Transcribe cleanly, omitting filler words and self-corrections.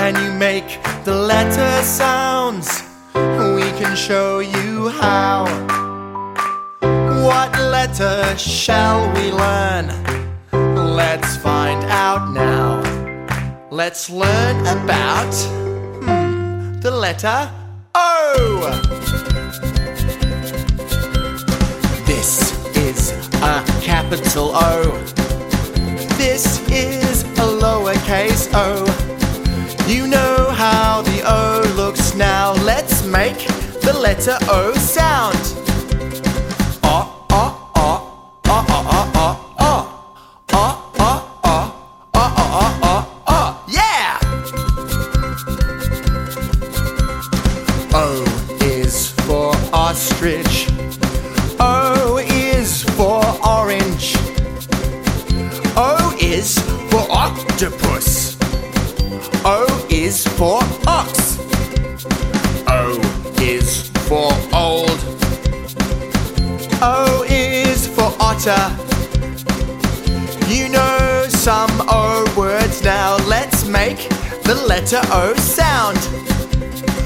Can you make the letter sounds? We can show you how. What letter shall we learn? Let's find out now. Let's learn about the letter O. This is a capital O. This is a lowercase o. You know how the O looks now. Let's make the letter O sound. O, O, O, O, O, O, O, O, O, O, O, O, O, O, yeah! O is for ostrich. O is for orange. O is for octopus. O is for ox. O is for old. O is for otter. You know some O words now. Let's make the letter O sound.